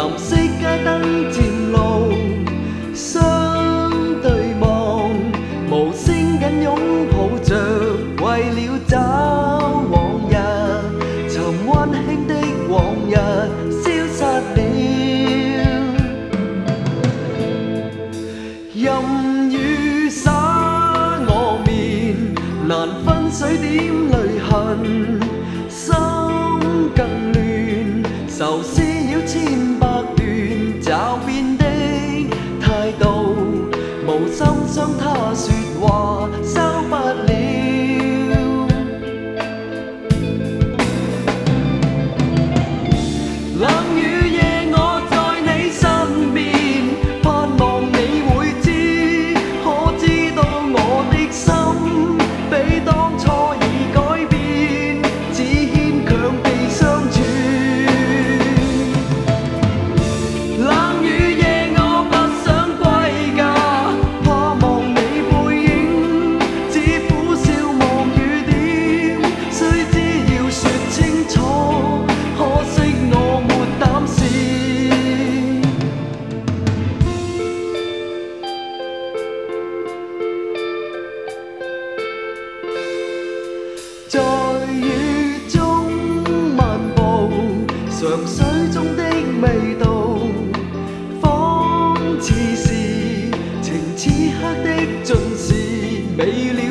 蓝色街燈漸露，相對望，無聲緊擁抱着，為了找往日，尋溫馨的往日消失了。任雨灑我面，難分水點淚痕，心更亂，愁思擾千百段，驟變的態度，無心想他說話收不了。冷雨夜我在你身邊，盼望你會知，可知道我的心比當初已改變，只牽強地相處。冷雨夜我不想歸家，怕望你背影，只苦笑望雨點，雖知要說清楚，可惜我沒膽試。在雨中漫步，嘗水中的味道，仿似是情此刻的盡是美了。